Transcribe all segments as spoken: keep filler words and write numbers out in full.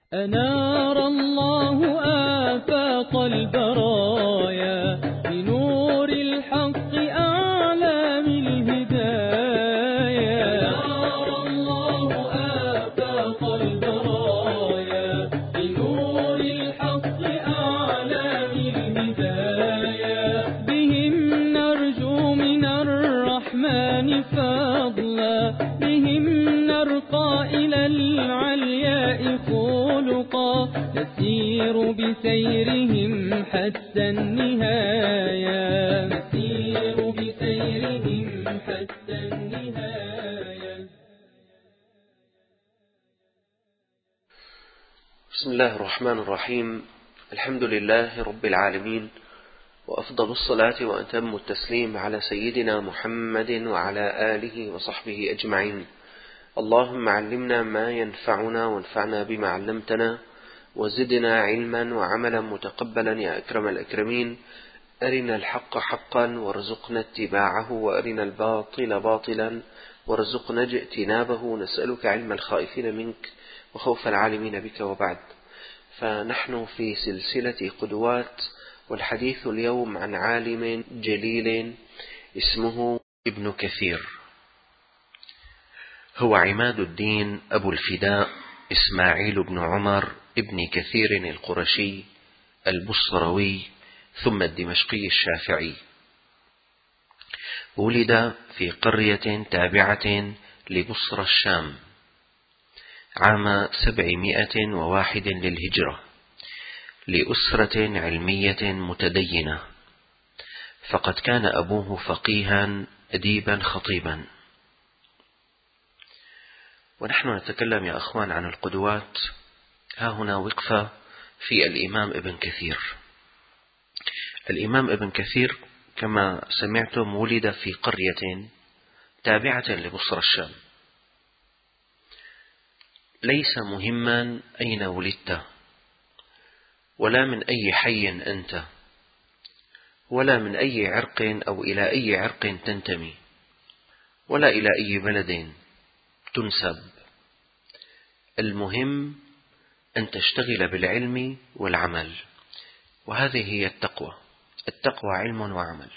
أنار الله آفاق البرايا بنور الحق أعلام الهدايا. أنار الله آفاق البرايا بنور الحق أعلام الهدايا. بهم نرجو من الرحمن فضلا، بهم نرقى إلى العلياء خلقا، نسير بسيرهم حتى النهاية، نسير بسيرهم حتى النهاية. بسم الله الرحمن الرحيم. الحمد لله رب العالمين، وأفضل الصلاة وأتم التسليم على سيدنا محمد وعلى آله وصحبه أجمعين. اللهم علمنا ما ينفعنا وانفعنا بما علمتنا، وزدنا علما وعملا متقبلا يا أكرم الأكرمين. أرنا الحق حقا وارزقنا اتباعه، وأرنا الباطل باطلا وارزقنا اجتنابه. نسألك علم الخائفين منك وخوف العالمين بك. وبعد، فنحن في سلسلة قدوات، والحديث اليوم عن عالم جليل اسمه ابن كثير. هو عماد الدين أبو الفداء إسماعيل بن عمر ابن كثير القرشي البصروي ثم الدمشقي الشافعي. ولد في قرية تابعة لبصرى الشام عام سبعمائة وواحد للهجرة، لأسرة علمية متدينة، فقد كان أبوه فقيها أديبا خطيبا. ونحن نتكلم يا أخوان عن القدوات. ها هنا وقفة في الإمام ابن كثير. الإمام ابن كثير كما سمعتم ولد في قرية تابعة لبصرى الشام. ليس مهما أين ولدت، ولا من أي حي أنت، ولا من أي عرق أو إلى أي عرق تنتمي، ولا إلى أي بلد تنسب. المهم أن تشتغل بالعلم والعمل، وهذه هي التقوى. التقوى علم وعمل.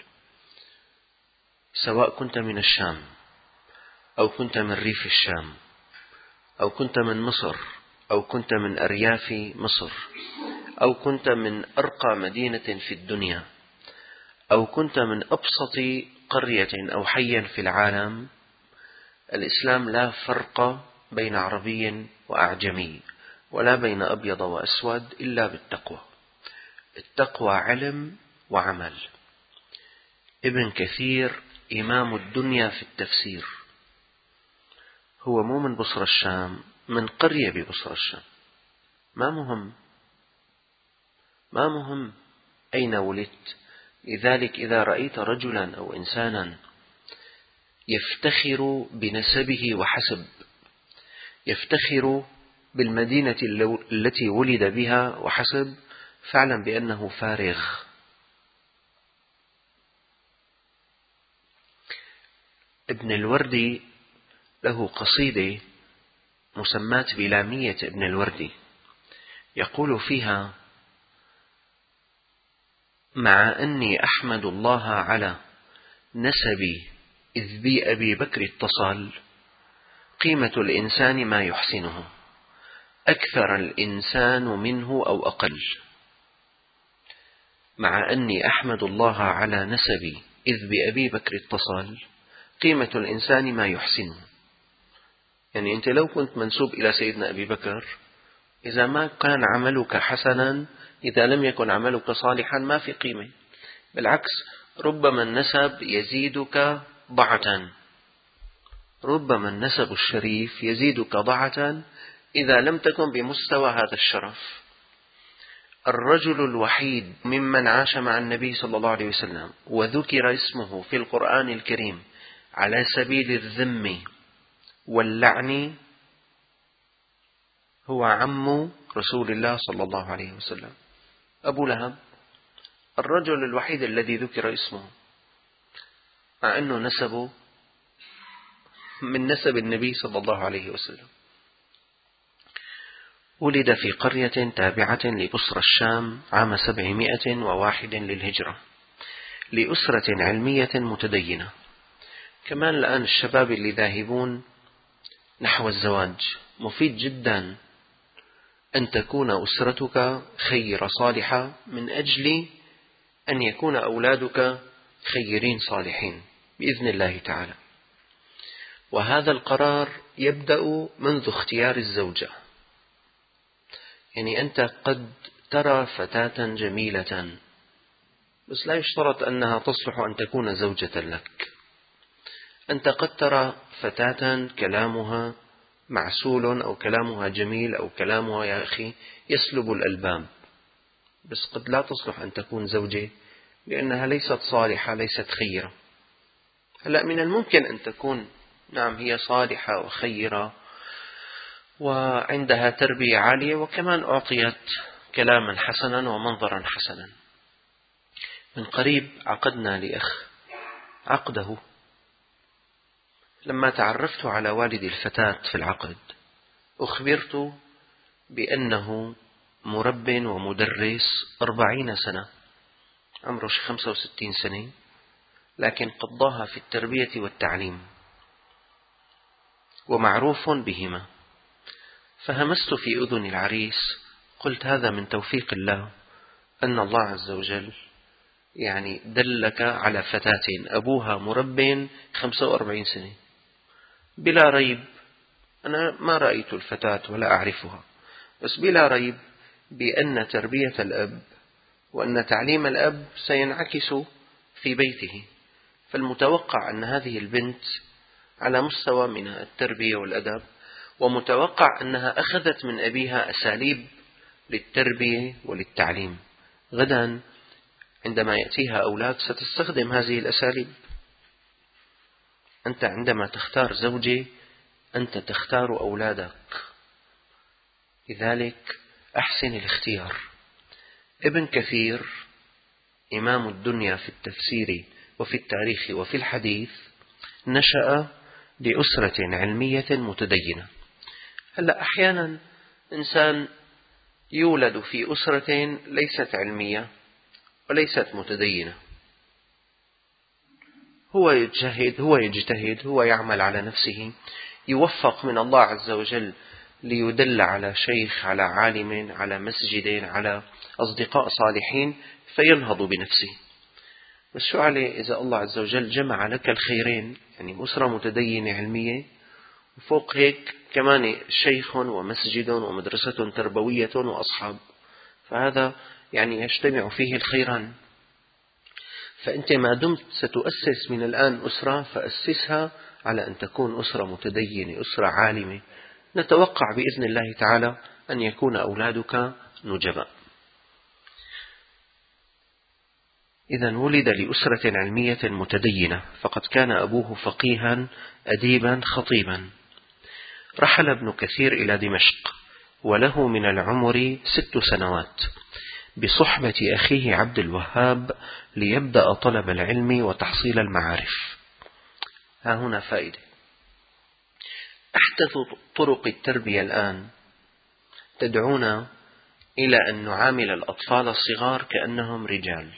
سواء كنت من الشام، أو كنت من ريف الشام، أو كنت من مصر، أو كنت من أرياف مصر، أو كنت من أرقى مدينة في الدنيا، أو كنت من أبسط قرية أو حي في العالم، الإسلام لا فرق بين عربي وأعجمي، ولا بين أبيض وأسود، إلا بالتقوى. التقوى علم وعمل. ابن كثير إمام الدنيا في التفسير. هو مو من بصرى الشام، من قرية ببصرى الشام. ما مهم ما مهم أين ولدت. لذلك إذا رأيت رجلا أو إنسانا يفتخر بنسبه وحسب، يفتخر بالمدينة التي ولد بها وحسب، فاعلم بأنه فارغ. ابن الوردي له قصيدة مسماة بلامية ابن الوردي، يقول فيها: مع أني أحمد الله على نسبي إذ بي أبي بكر اتصل، قيمة الإنسان ما يحسنه، أكثر الإنسان منه أو أقل. مع أني أحمد الله على نسبي إذ بأبي بكر اتصل، قيمة الإنسان ما يحسنه. يعني أنت لو كنت منسوب إلى سيدنا أبي بكر، إذا ما كان عملك حسنا، إذا لم يكن عملك صالحا، ما في قيمة. بالعكس، ربما النسب يزيدك ضعة، ربما النسب الشريف يزيدك ضعة إذا لم تكن بمستوى هذا الشرف. الرجل الوحيد ممن عاش مع النبي صلى الله عليه وسلم وذكر اسمه في القرآن الكريم على سبيل الذم واللعن هو عم رسول الله صلى الله عليه وسلم، أبو لهب. الرجل الوحيد الذي ذكر اسمه، مع أنه نسبه من نسب النبي صلى الله عليه وسلم. ولد في قرية تابعة لبصرى الشام عام سبعمائة وواحد للهجرة، لأسرة علمية متدينة. كمان الآن الشباب اللي ذاهبون نحو الزواج، مفيد جدا أن تكون أسرتك خيرة صالحة من أجل أن يكون أولادك خيرين صالحين بإذن الله تعالى. وهذا القرار يبدأ منذ اختيار الزوجة. يعني أنت قد ترى فتاة جميلة بس لا يشترط أنها تصلح أن تكون زوجة لك. أنت قد ترى فتاة كلامها معسول أو كلامها جميل أو كلامها يا أخي يسلب الألباب، بس قد لا تصلح أن تكون زوجة لأنها ليست صالحة، ليست خيرة. هلأ من الممكن أن تكون نعم هي صالحة وخيرة وعندها تربية عالية وكمان أعطيت كلاما حسنا ومنظرا حسنا. من قريب عقدنا لأخ عقده، لما تعرفت على والد الفتاة في العقد أخبرت بأنه مرب ومدرس أربعين سنة، عمره خمسة وستين سنة، لكن قضاها في التربية والتعليم ومعروف بهما. فهمست في أذن العريس قلت هذا من توفيق الله، أن الله عز وجل يعني دلك على فتاة أبوها مرب خمسة وأربعين سنة. بلا ريب أنا ما رأيت الفتاة ولا أعرفها، بس بلا ريب بأن تربية الأب وأن تعليم الأب سينعكس في بيته. فالمتوقع أن هذه البنت على مستوى من التربية والأدب، ومتوقع أنها أخذت من أبيها أساليب للتربية وللتعليم. غدا عندما يأتيها أولاد ستستخدم هذه الأساليب. أنت عندما تختار زوجة أنت تختار أولادك، لذلك أحسن الاختيار. ابن كثير إمام الدنيا في التفسير وفي التاريخ وفي الحديث نشأ لأسرة علمية متدينة. هلا أحيانا إنسان يولد في أسرة ليست علمية وليست متدينة، هو يجتهد هو يجتهد هو يعمل على نفسه، يوفق من الله عز وجل ليدل على شيخ، على عالم، على مسجد، على أصدقاء صالحين فينهض بنفسه. بس شو عليه إذا الله عز وجل جمع لك الخيرين، يعني أسرة متدينة علمية وفوق هيك كمان شيخ ومسجد ومدرسة تربوية وأصحاب، فهذا يعني يجتمع فيه الخيران. فأنت ما دمت ستؤسس من الآن أسرة فأسسها على أن تكون أسرة متدينة، أسرة عالمة. نتوقع بإذن الله تعالى أن يكون أولادك نجباء. إذا ولد لأسرة علمية متدينة، فقد كان أبوه فقيها أديبا خطيبا. رحل ابن كثير إلى دمشق وله من العمر ست سنوات بصحبة أخيه عبد الوهاب ليبدأ طلب العلم وتحصيل المعارف. ها هنا فائدة. أحدث طرق التربية الآن تدعونا إلى أن نعامل الأطفال الصغار كأنهم رجال.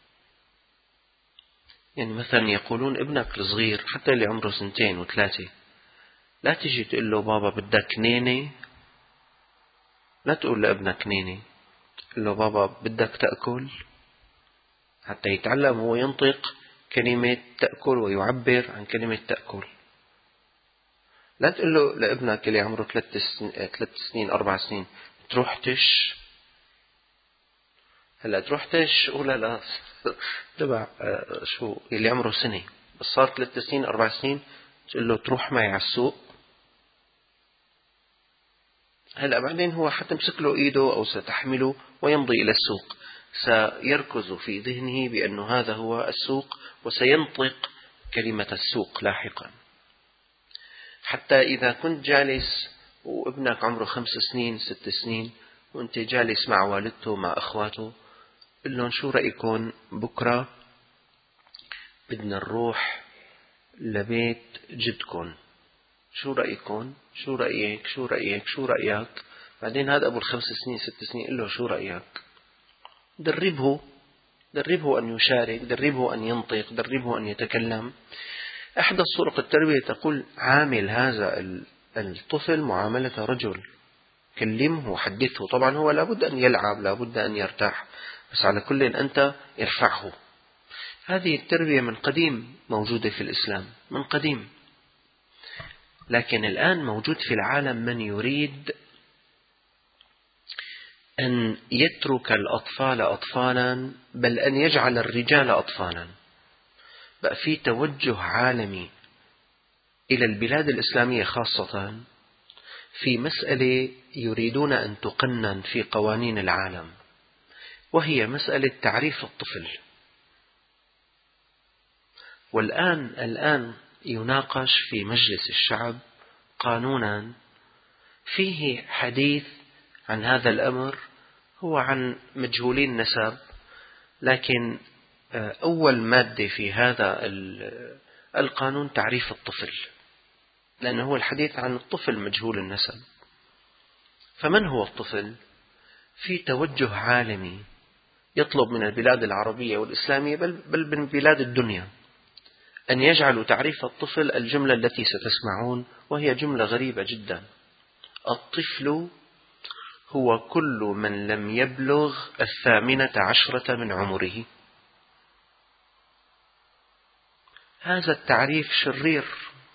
يعني مثلا يقولون ابنك الصغير حتى اللي عمره سنتين وثلاثة لا تجي تقول له بابا بدك نيني، لا تقول لابنك نيني، تقول له بابا بدك تأكل، حتى يتعلم هو ينطق كلمة تأكل ويعبر عن كلمة تأكل. لا تقول له لابنك اللي عمره ثلاث سنين, ثلاث سنين أربع سنين تروح تش. هلا تروح تش ولا لا تبع شو اللي عمره سنة بس صار ثلاث سنين أربع سنين تقول له تروح معي على السوق. هلا بعدين هو حتمسك له إيده أو ستحمله ويمضي إلى السوق، سيركز في ذهنه بأن هذا هو السوق وسينطق كلمة السوق لاحقا. حتى إذا كنت جالس وابنك عمره خمس سنين ست سنين وانت جالس مع والدته مع أخواته، قل لهم شو رأيكم بكرة بدنا نروح لبيت جدكم، شو رأيكم؟ شو رأيك؟ شو رأيك؟ شو رأيك؟ بعدين هذا أبو الخمس سنين ست سنين قل له شو رأيك؟ دربه دربه أن يشارك، دربه أن ينطق، دربه أن يتكلم. أحدى طرق التربية تقول عامل هذا الطفل معاملة رجل، كلمه وحدثه. طبعا هو لابد أن يلعب، لابد أن يرتاح، بس على كل أنت ارفعه. هذه التربية من قديم موجودة في الإسلام، من قديم. لكن الآن موجود في العالم من يريد أن يترك الأطفال أطفالا، بل أن يجعل الرجال أطفالا. بقى في توجه عالمي إلى البلاد الإسلامية خاصة في مسألة يريدون أن تقنن في قوانين العالم، وهي مسألة تعريف الطفل. والآن الآن يناقش في مجلس الشعب قانونا فيه حديث عن هذا الأمر، هو عن مجهولين النسب، لكن أول مادة في هذا القانون تعريف الطفل، لأنه هو الحديث عن الطفل مجهول النسب. فمن هو الطفل؟ في توجه عالمي يطلب من البلاد العربية والإسلامية بل, بل من بلاد الدنيا أن يجعلوا تعريف الطفل الجملة التي ستسمعون، وهي جملة غريبة جدا: الطفل هو كل من لم يبلغ الثامنة عشرة من عمره. هذا التعريف شرير.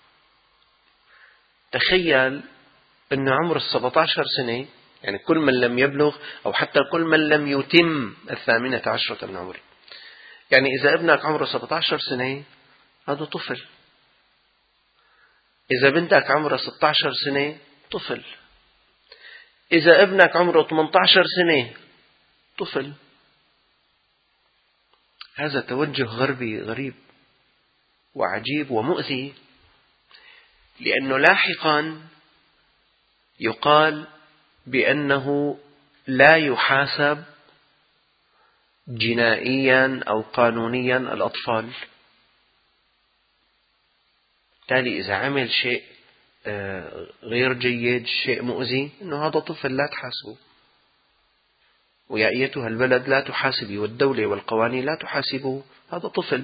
تخيل أن عمر السبعة عشر سنة، يعني كل من لم يبلغ، أو حتى كل من لم يتم الثامنة عشرة من عمره. يعني إذا ابنك عمره سبعة عشر سنة هذا طفل، إذا بنتك عمرها ستة عشر سنة طفل، إذا ابنك عمره ثمانية عشر سنة طفل. هذا توجه غربي غريب وعجيب ومؤذي، لأنه لاحقا يقال بأنه لا يحاسب جنائيا أو قانونيا الأطفال. بالتالي إذا عمل شيء غير جيد، شيء مؤذي، إنه هذا طفل لا تحاسبه، ويا أيتها البلد لا تحاسبي، والدولة والقوانين لا تحاسبه، هذا طفل.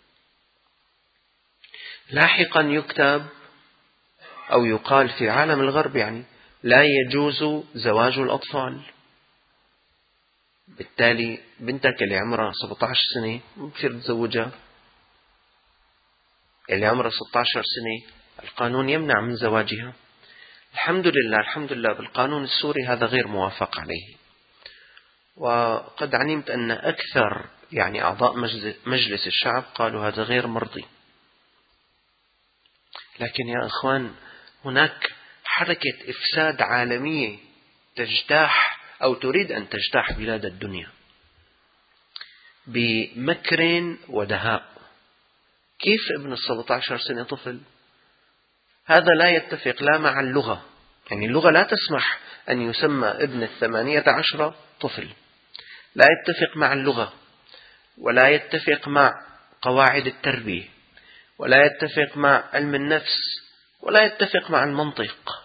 لاحقا يكتب أو يقال في عالم الغرب يعني لا يجوز زواج الأطفال. بالتالي بنتك اللي عمرها سبعة عشر سنة ما بصير تزوجها، اللي عمرها ستة عشر سنة القانون يمنع من زواجها. الحمد لله الحمد لله بالقانون السوري هذا غير موافق عليه، وقد علمت أن أكثر يعني أعضاء مجلس الشعب قالوا هذا غير مرضي. لكن يا أخوان، هناك حركة إفساد عالمية تجتاح أو تريد أن تجتاح بلاد الدنيا بمكر ودهاء. كيف ابن السبعة عشر سنة طفل؟ هذا لا يتفق لا مع اللغة، يعني اللغة لا تسمح أن يسمى ابن الثمانية عشر طفل، لا يتفق مع اللغة، ولا يتفق مع قواعد التربية، ولا يتفق مع علم النفس، ولا يتفق مع المنطق.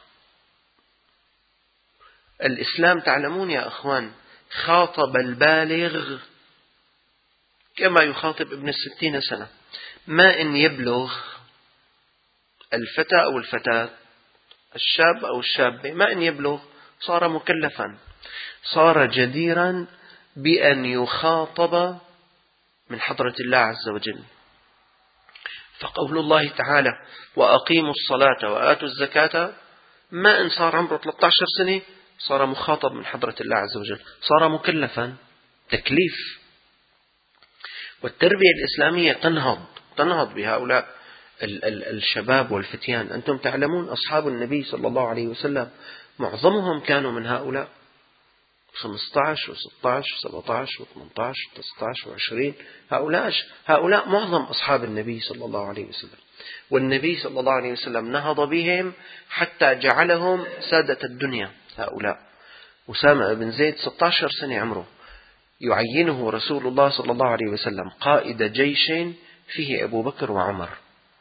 الإسلام تعلمون يا أخوان خاطب البالغ كما يخاطب ابن الستين سنة. ما إن يبلغ الفتى أو الفتاة، الشاب أو الشابة، ما إن يبلغ صار مكلفا، صار جديرا بأن يخاطب من حضرة الله عز وجل. فقول الله تعالى وأقيموا الصلاة وآتوا الزكاة، ما إن صار عمره ثلاثة عشر سنة صار مخاطب من حضرة الله عز وجل، صار مكلفا، تكليف. والتربية الإسلامية تنهض تنهض بهؤلاء الشباب والفتيان. أنتم تعلمون أصحاب النبي صلى الله عليه وسلم معظمهم كانوا من هؤلاء، خمسة عشر وستة عشر وسبعة عشر وثمانية عشر وتسعة عشر وعشرين، هؤلاء هؤلاء معظم أصحاب النبي صلى الله عليه وسلم. والنبي صلى الله عليه وسلم نهض بهم حتى جعلهم سادة الدنيا. هؤلاء أسامة بن زيد ستة عشر سنة عمره، يعينه رسول الله صلى الله عليه وسلم قائد جيش فيه أبو بكر وعمر.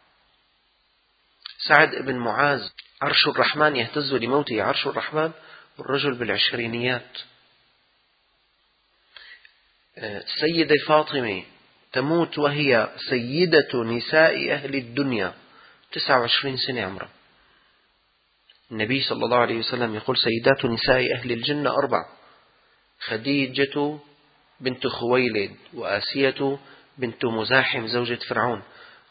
سعد بن معاذ عرش الرحمن يهتز لموته عرش الرحمن والرجل بالعشرينيات. السيدة فاطمة تموت وهي سيدة نساء أهل الدنيا، تسعة وعشرين سنة عمرها. النبي صلى الله عليه وسلم يقول سيدات نساء أهل الجنة أربع: خديجة بنت خويلد، وآسية بنت مزاحم زوجة فرعون،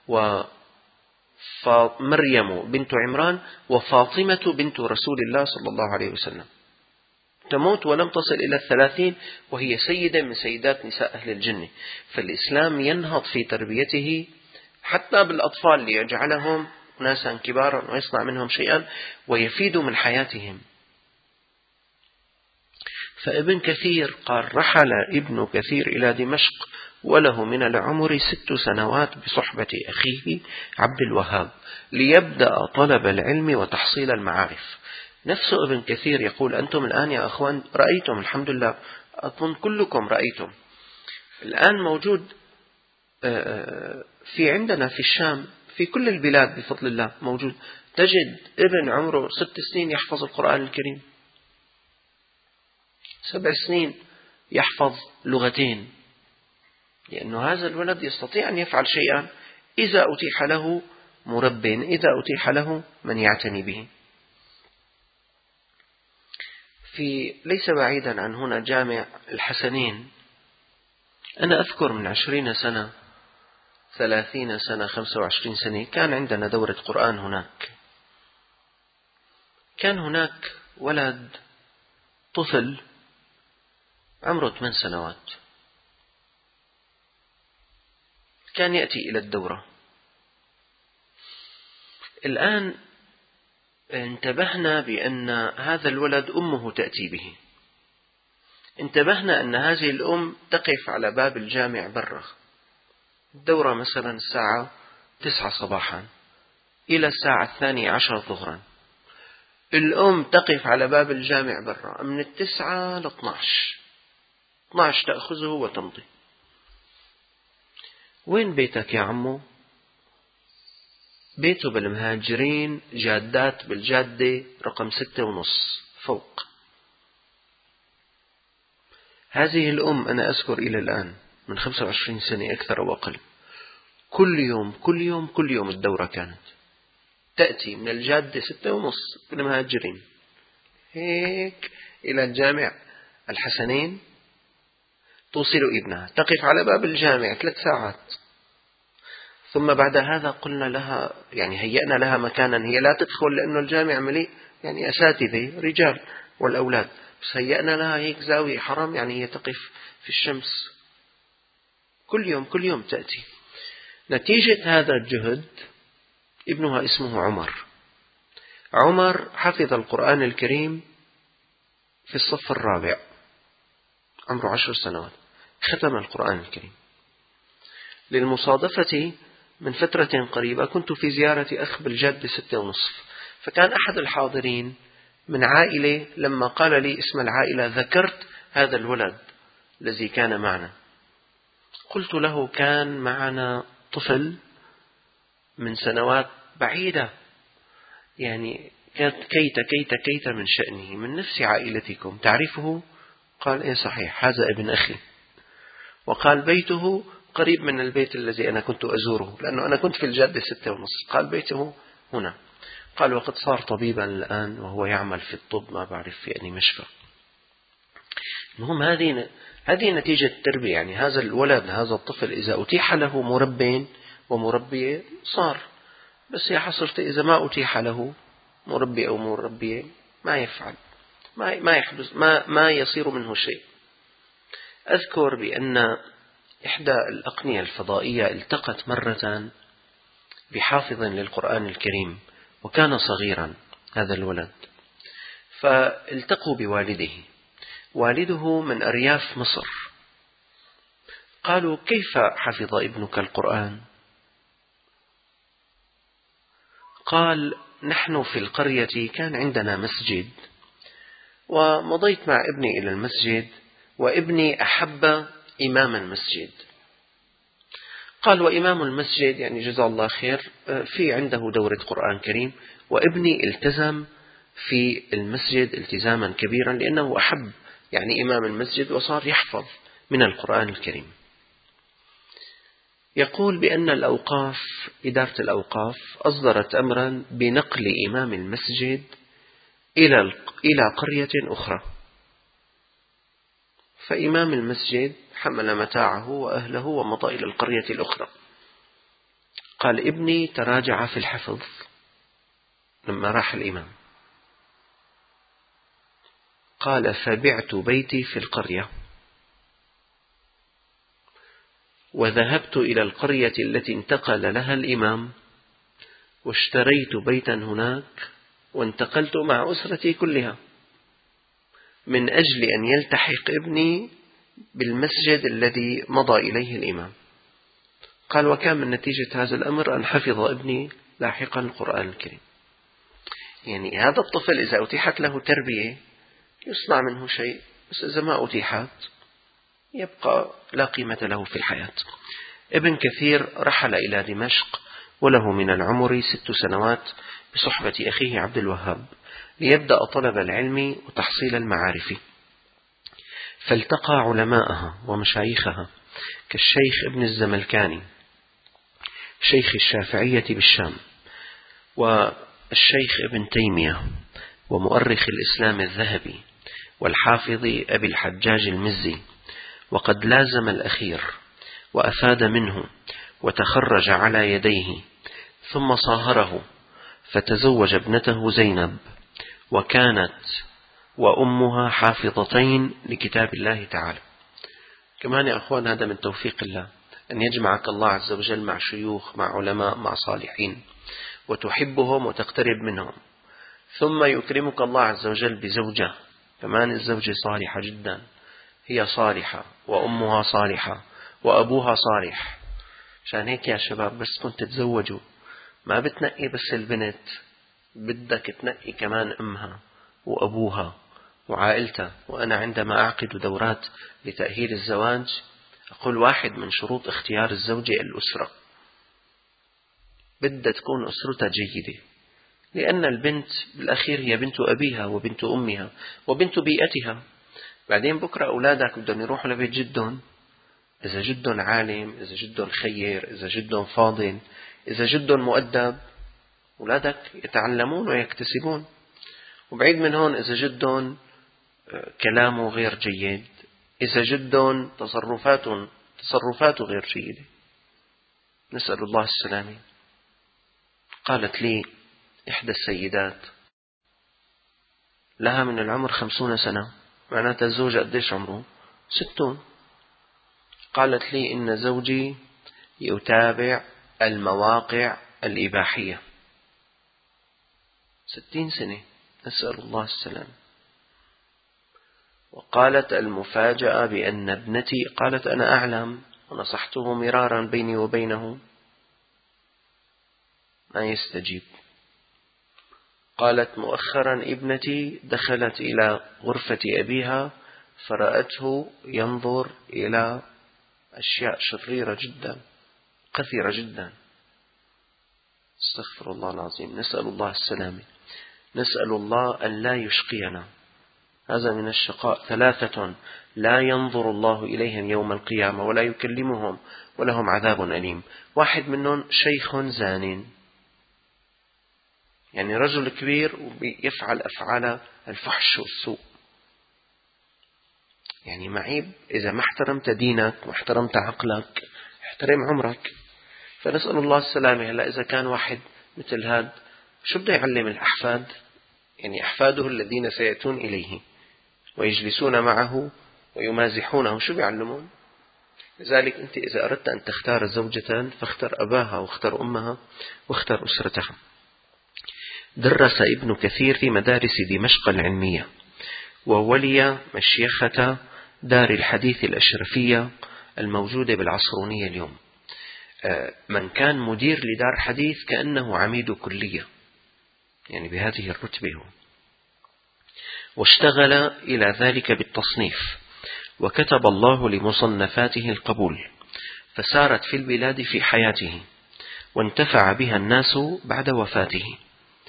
ومريم بنت عمران، وفاطمة بنت رسول الله صلى الله عليه وسلم. تموت ولم تصل إلى الثلاثين وهي سيدة من سيدات نساء أهل الجنة. فالإسلام ينهض في تربيته حتى بالأطفال ليجعلهم ناسا كبارا ويصنع منهم شيئا ويفيد من حياتهم. فابن كثير قال: رحل ابن كثير إلى دمشق وله من العمر ست سنوات بصحبة أخيه عبد الوهاب ليبدأ طلب العلم وتحصيل المعارف. نفس ابن كثير يقول: أنتم الآن يا أخوان رأيتم، الحمد لله، أظن كلكم رأيتم، الآن موجود في عندنا في الشام، في كل البلاد بفضل الله موجود، تجد ابن عمره ست سنين يحفظ القرآن الكريم، سبع سنين يحفظ لغتين، لأنه هذا الولد يستطيع أن يفعل شيئا إذا أتيح له مرب، إذا أتيح له من يعتني به. في ليس بعيدا عن هنا جامع الحسنين، أنا أذكر من عشرين سنة، ثلاثين سنة، خمسة وعشرين سنة، كان عندنا دورة قرآن هناك. كان هناك ولد طفل عمره ثمان سنوات، كان يأتي إلى الدورة. الآن انتبهنا بأن هذا الولد أمه تأتي به، انتبهنا أن هذه الأم تقف على باب الجامع برا، الدورة مثلا الساعة تسعة صباحا إلى الساعة الثانية عشر ظهرا، الأم تقف على باب الجامع برا من التسعة لاثناش، اثناش تأخذه وتمضي. وين بيتك يا عمو؟ بيته بالمهاجرين، جادات بالجادة رقم ستة ونص فوق. هذه الأم أنا أذكر إلى الآن من خمسة وعشرين سنة أكثر أو أقل، كل يوم كل يوم كل يوم الدورة كانت تأتي من الجادة ستة ونص بالمهاجرين هيك إلى الجامع الحسنين، توصل ابنها، تقف على باب الجامع ثلاث ساعات، ثم بعد هذا قلنا لها، يعني هيئنا لها مكانا، هي لا تدخل لأنه الجامع مليء يعني أساتذة رجال والأولاد، بس هيئنا لها هيك زاوية حرام، يعني هي تقف في الشمس كل يوم كل يوم تأتي. نتيجة هذا الجهد ابنها اسمه عمر. عمر حفظ القرآن الكريم في الصف الرابع، عمره عشر سنوات، ختم القرآن الكريم. للمصادفة من فترة قريبة كنت في زيارة أخ بالجادة ستة ونصف، فكان أحد الحاضرين من عائلة، لما قال لي اسم العائلة ذكرت هذا الولد الذي كان معنا، قلت له: كان معنا طفل من سنوات بعيدة، يعني كانت كيت كيت كيت من شأنه، من نفس عائلتكم، تعرفه؟ قال: إيه صحيح، هذا ابن أخي. وقال: بيته قريب من البيت الذي أنا كنت أزوره، لأنه أنا كنت في الجادة ستة ونص. قال: بيته هنا. قال: وقد صار طبيبا الآن وهو يعمل في الطب، ما بعرف في أي مشفى. المهم هذه هذه نتيجة التربية، يعني هذا الولد هذا الطفل إذا أتيح له مرب ومربية صار، بس يا حسرته إذا ما أتيح له مربي أو مربية ما يفعل، ما ما يحدث، ما ما يصير منه شيء. أذكر بأن إحدى الأقنية الفضائية التقت مرة بحافظ للقرآن الكريم، وكان صغيرا هذا الولد، فالتقوا بوالده، والده من أرياف مصر. قالوا: كيف حفظ ابنك القرآن؟ قال: نحن في القرية كان عندنا مسجد، ومضيت مع ابني إلى المسجد، وابني أحب إمام المسجد. قال: وإمام المسجد يعني جزاه الله خير في عنده دورة قرآن كريم، وابني التزم في المسجد التزاما كبيرا، لأنه أحب يعني إمام المسجد وصار يحفظ من القرآن الكريم. يقول بأن الأوقاف، إدارة الأوقاف أصدرت أمرا بنقل إمام المسجد إلى إلى قرية أخرى، فإمام المسجد حمل متاعه وأهله ومضى إلى القرية الأخرى. قال ابني تراجع في الحفظ لما راح الإمام. قال فبعت بيتي في القرية وذهبت إلى القرية التي انتقل لها الإمام واشتريت بيتا هناك وانتقلت مع أسرتي كلها من أجل أن يلتحق ابني بالمسجد الذي مضى إليه الإمام. قال وكان من نتيجة هذا الأمر أن حفظ ابني لاحقا القرآن الكريم. يعني هذا الطفل إذا أتيحت له تربية يصنع منه شيء، بس إذا ما أتيحت يبقى لا قيمة له في الحياة. ابن كثير رحل إلى دمشق وله من العمر ست سنوات بصحبة أخيه عبد الوهاب ليبدأ طلب العلم وتحصيل المعارف، فالتقى علماءها ومشايخها كالشيخ ابن الزملكاني شيخ الشافعية بالشام، والشيخ ابن تيمية ومؤرخ الإسلام الذهبي، والحافظ أبي الحجاج المزي، وقد لازم الأخير وأفاد منه وتخرج على يديه، ثم صاهره فتزوج ابنته زينب، وكانت وأمها حافظتين لكتاب الله تعالى. كمان يا أخوان هذا من توفيق الله، أن يجمعك الله عز وجل مع شيوخ، مع علماء، مع صالحين، وتحبهم وتقترب منهم، ثم يكرمك الله عز وجل بزوجة، كمان الزوجة صالحة جدا، هي صالحة وأمها صالحة وأبوها صالح. عشان هيك يا شباب بس كنت تتزوجوا ما بتنقي بس البنت، بدك تنقي كمان أمها وأبوها وعائلتها. وأنا عندما أعقد دورات لتأهيل الزواج أقول واحد من شروط اختيار الزوجة الأسرة، بدها تكون أسرتها جيدة، لأن البنت بالأخير هي بنت أبيها وبنت أمها وبنت بيئتها. بعدين بكرة أولادك بدهم يروحوا لبيت جدهم، إذا جدهم عالم، إذا جدهم خير، إذا جدهم فاضل، إذا جدهم مؤدب، أولادك يتعلمون ويكتسبون. وبعيد من هون إذا جدهم كلامه غير جيد، إذا جدهم تصرفات تصرفاته غير جيدة. نسأل الله السلامة. قالت لي إحدى السيدات لها من العمر خمسون سنة، معناتها الزوج قديش عمره؟ ستون. قالت لي إن زوجي يتابع المواقع الإباحية ستين سنة، نسأل الله السلام. وقالت المفاجأة بأن ابنتي، قالت أنا أعلم ونصحته مرارا بيني وبينه ما يستجيب. قالت مؤخرا ابنتي دخلت إلى غرفة أبيها فرأته ينظر إلى أشياء شريرة جدا قذرة جدا. استغفر الله العظيم، نسأل الله السلامة. نسأل الله أن لا يشقينا، هذا من الشقاء. ثلاثة لا ينظر الله إليهم يوم القيامة ولا يكلمهم ولهم عذاب أليم. واحد منهم شيخ زان، يعني رجل كبير ويفعل أفعال الفحش والسوء. يعني معيب إذا ما احترمت دينك واحترمت عقلك، احترم عمرك. فنسأل الله السلامة. هلا إذا كان واحد مثل هذا شو بده يعلم الأحفاد؟ يعني أحفاده الذين سيأتون إليه ويجلسون معه ويمازحونه شو بيعلمون؟ لذلك أنت إذا أردت أن تختار زوجة فاختر أباها واختر أمها واختر أسرتها. درس ابن كثير في مدارس دمشق العلمية، وولي مشيخة دار الحديث الأشرفية الموجودة بالعصرونية اليوم. من كان مدير لدار حديث كأنه عميد كلية، يعني بهذه الرتبة هو. واشتغل إلى ذلك بالتصنيف، وكتب الله لمصنفاته القبول، فسارت في البلاد في حياته، وانتفع بها الناس بعد وفاته.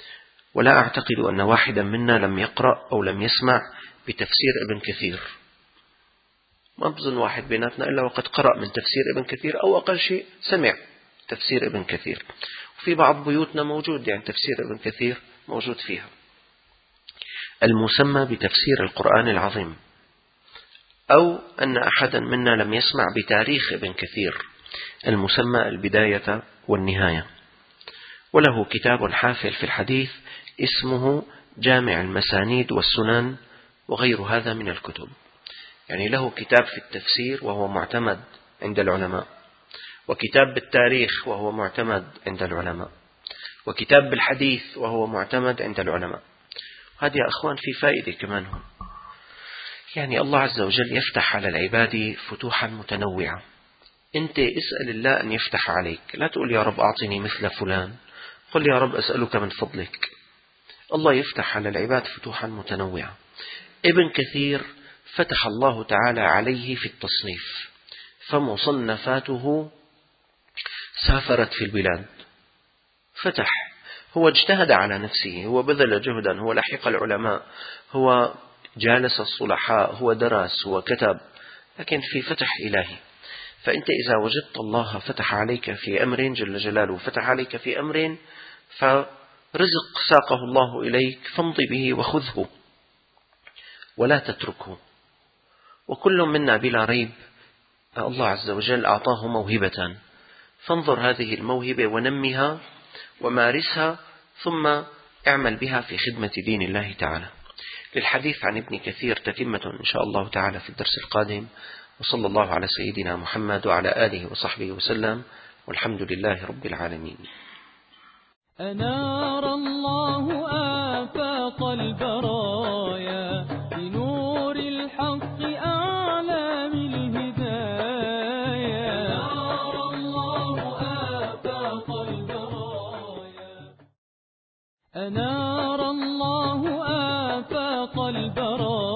ولا أعتقد أن واحدا منا لم يقرأ أو لم يسمع بتفسير ابن كثير. ما بظن واحد بيناتنا إلا وقد قرأ من تفسير ابن كثير أو أقل شيء سمع تفسير ابن كثير. وفي بعض بيوتنا موجود يعني تفسير ابن كثير موجود فيها. المسمى بتفسير القرآن العظيم، أو أن أحدا منا لم يسمع بتاريخ ابن كثير المسمى البداية والنهاية، وله كتاب حافل في الحديث اسمه جامع المسانيد والسنن وغير هذا من الكتب. يعني له كتاب في التفسير وهو معتمد عند العلماء، وكتاب بالتاريخ وهو معتمد عند العلماء، وكتاب بالحديث وهو معتمد عند العلماء. هذه يا أخوان في فائدة كمان هون، يعني الله عز وجل يفتح على العباد فتوحا متنوعة. أنت اسأل الله أن يفتح عليك، لا تقول يا رب أعطني مثل فلان، قل يا رب أسألك من فضلك. الله يفتح على العباد فتوحا متنوعة. ابن كثير فتح الله تعالى عليه في التصنيف، فمصنفاته سافرت في البلاد، فتح، هو اجتهد على نفسه، هو بذل جهدا، هو لحق العلماء، هو جالس الصلحاء، هو درس، هو كتب، لكن في فتح إلهي. فأنت إذا وجدت الله فتح عليك في أمر جل جلاله، فتح عليك في أمر فرزق ساقه الله إليك، فامضي به وخذه ولا تتركه. وكل منا بلا ريب الله عز وجل أعطاه موهبة، فانظر هذه الموهبة ونمها ومارسها، ثم اعمل بها في خدمة دين الله تعالى. للحديث عن ابن كثير تتمة إن شاء الله تعالى في الدرس القادم، وصلى الله على سيدنا محمد وعلى آله وصحبه وسلم، والحمد لله رب العالمين. أنار الله آفاق البرايا بنور الحق أعلام الهدايا. أنار الله آفاق البرايا أنار الله آفاق البرايا